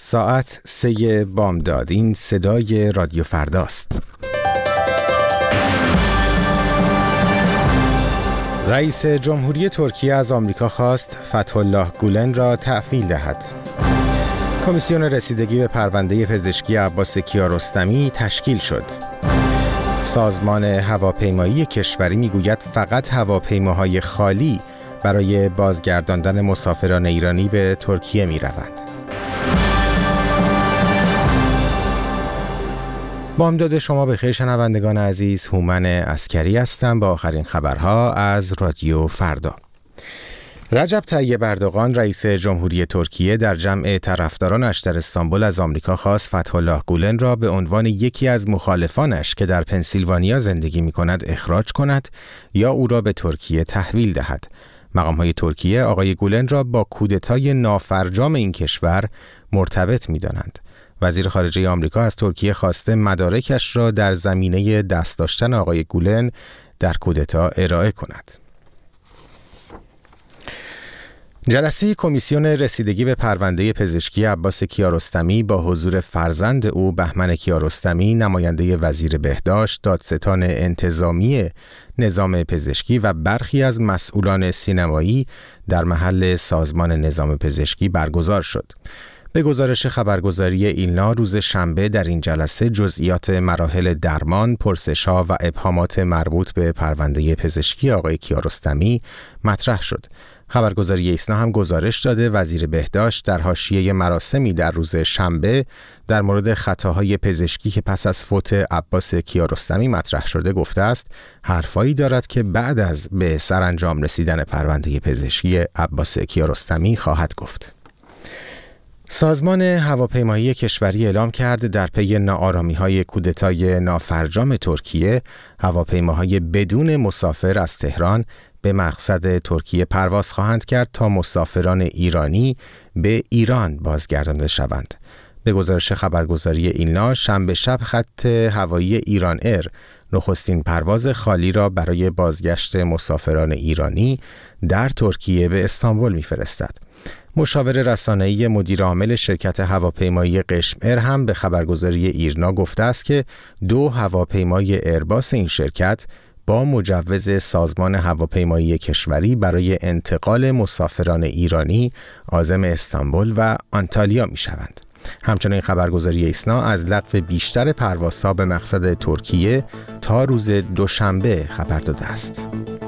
ساعت 3 بامداد. این صدای رادیو فرداست. رئیس جمهوری ترکیه از آمریکا خواست فتح‌الله گولن را تعفیل دهد. کمیسیون رسیدگی به پرونده پزشکی عباس کیارستمی تشکیل شد. سازمان هواپیمایی کشوری میگوید فقط هواپیماهای خالی برای بازگرداندن مسافران ایرانی به ترکیه می‌روند. بامداد شما بخیر شنوندگان عزیز، هومن عسکری هستم با آخرین خبرها از رادیو فردا. رجب طیب اردوغان رئیس جمهوری ترکیه در جمع طرفدارانش در استانبول از آمریکا خواست فتح‌الله گولن را به عنوان یکی از مخالفانش که در پنسیلوانیا زندگی می‌کند اخراج کند یا او را به ترکیه تحویل دهد. مقام‌های ترکیه آقای گولن را با کودتای نافرجام این کشور مرتبط می‌دانند. وزیر خارجه آمریکا از ترکیه خواسته مدارکش را در زمینه دست داشتن آقای گولن در کودتا ارائه کند. جلسه کمیسیون رسیدگی به پرونده پزشکی عباس کیارستمی با حضور فرزند او بهمن کیارستمی، نماینده وزیر بهداشت، دادستان انتظامی نظام پزشکی و برخی از مسئولان سینمایی در محل سازمان نظام پزشکی برگزار شد. به گزارش خبرگزاری ایلنا روز شنبه در این جلسه جزئیات مراحل درمان، پرسش‌ها و ابهامات مربوط به پرونده پزشکی آقای کیارستمی مطرح شد. خبرگزاری ایسنا هم گزارش داده وزیر بهداشت در حاشیه مراسمی در روز شنبه در مورد خطاهای پزشکی که پس از فوت عباس کیارستمی مطرح شده گفته است حرفایی دارد که بعد از به سرانجام رسیدن پرونده پزشکی عباس کیارستمی خواهد گفت. سازمان هواپیمایی کشوری اعلام کرد در پی ناآرامی‌های کودتای نافرجام ترکیه، هواپیماهای بدون مسافر از تهران به مقصد ترکیه پرواز خواهند کرد تا مسافران ایرانی به ایران بازگردانده شوند. به گزارش خبرگزاری ایلنا شنبه شب خط هوایی ایران ایر نخستین پرواز خالی را برای بازگشت مسافران ایرانی در ترکیه به استانبول می‌فرستد. مشاور رسانه‌ای مدیر عامل شرکت هواپیمایی قشم ایر هم به خبرگزاری ایرنا گفته است که 2 هواپیمای ایرباس این شرکت با مجوز سازمان هواپیمایی کشوری برای انتقال مسافران ایرانی عازم استانبول و آنتالیا می‌شوند. همچنین خبرگزاری ایسنا از لغو بیشتر پروازها به مقصد ترکیه تا روز دوشنبه خبر داده است.